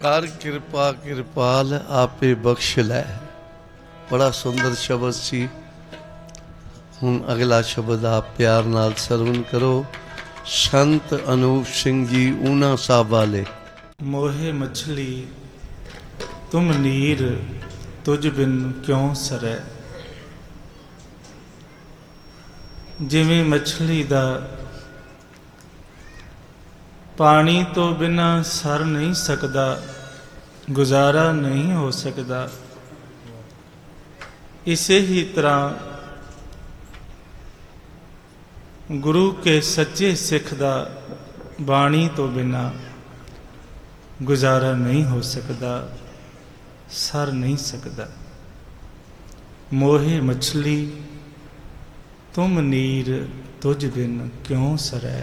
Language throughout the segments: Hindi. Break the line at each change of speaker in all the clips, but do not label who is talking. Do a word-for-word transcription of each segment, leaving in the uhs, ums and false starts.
कर कृपा कृपाल आपे बख्श लै। बड़ा सुंदर शब्द सी। हुण अगला शब्द आप प्यार नाल सरवण करो। संत अनूप सिंह जी ऊना साहब वाले।
मोहे मछली तुम नीर तुझ बिन क्यों सरै। जिवें मछली दा पानी तो बिना सर नहीं सकदा, गुजारा नहीं हो सकदा, इसे ही तरह गुरु के सच्चे सिख दा बाणी तो बिना गुजारा नहीं हो सकदा, सर नहीं सकदा। मोहे मछली तुम नीर तुझ बिन क्यों सरै।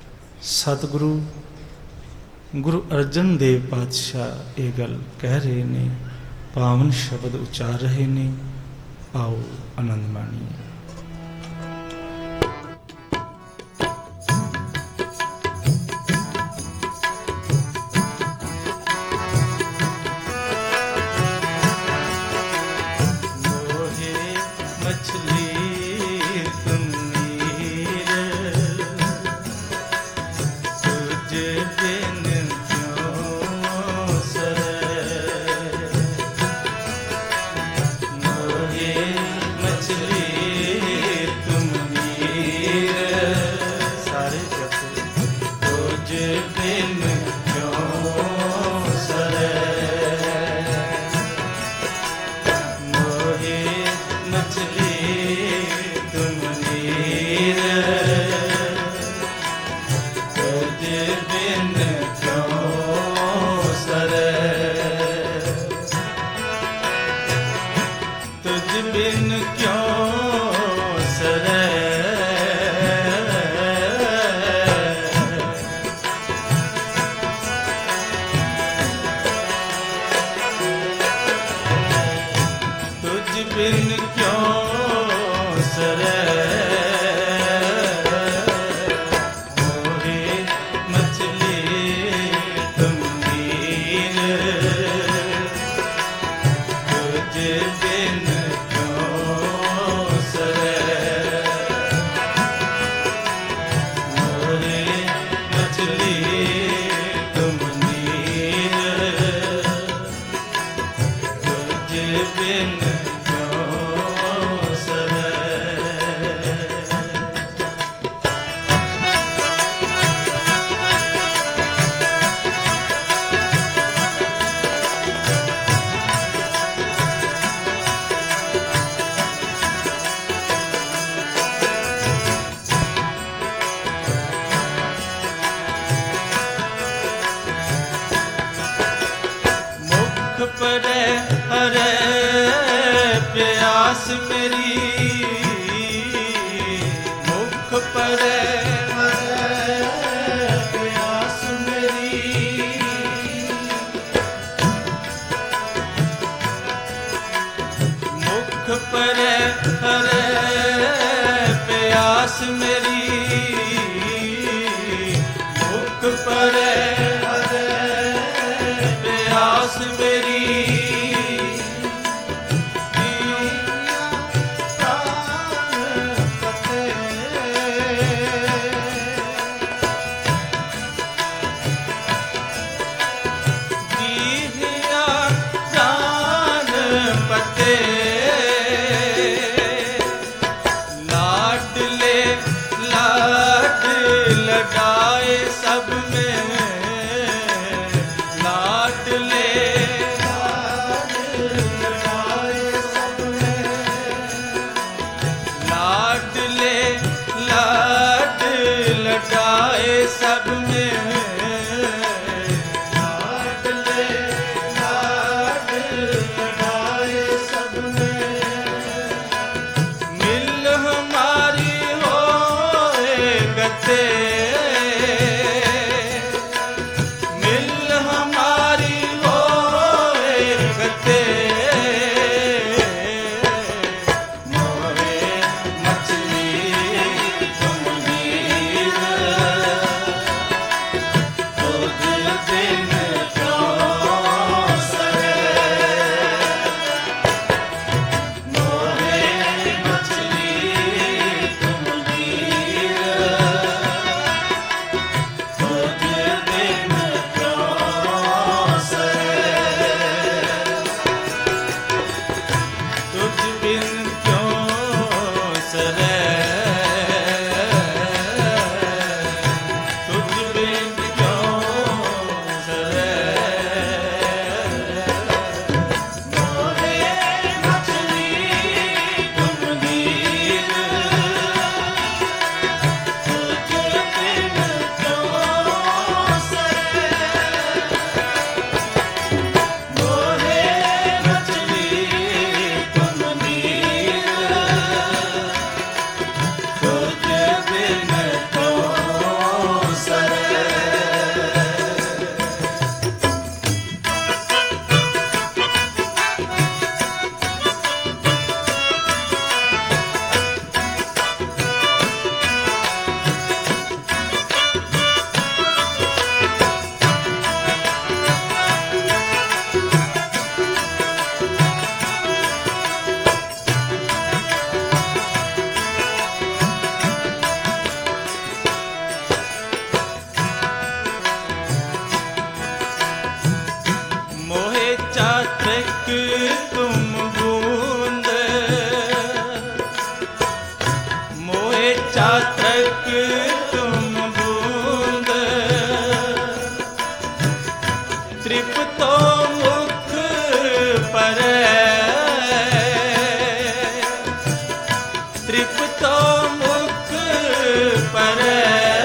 सतगुरु गुरु अर्जन देव पातशाह ये गल कह रहे ने, पावन शब्द उचार रहे ने। आओ आनंद माणिए।
सब में लाडले
मुख परै, तृप्तो मुख परै।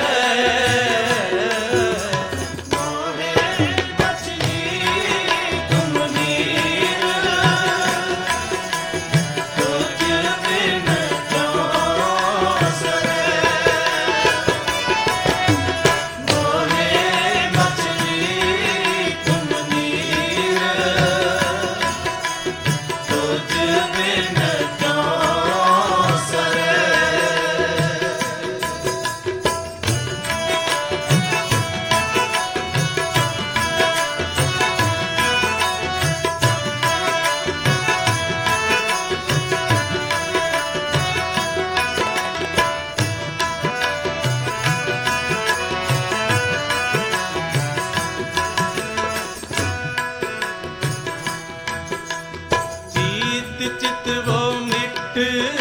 चितवो मिट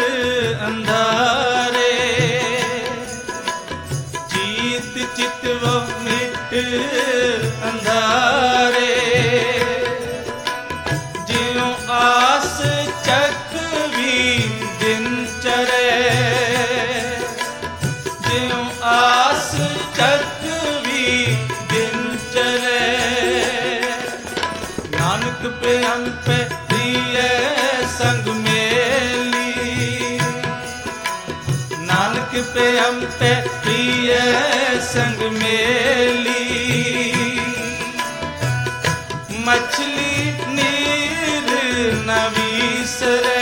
अंधारे, जीत चितवो मिट अंधारे। ज्यों आस चकवी दिन चरे, ज्यों आस चकवी दिन चरे। नानक पे हम पे प्रिय संग मेली, नानक पे हम पे प्रिय संग मेली। मछली नीर न विसरे,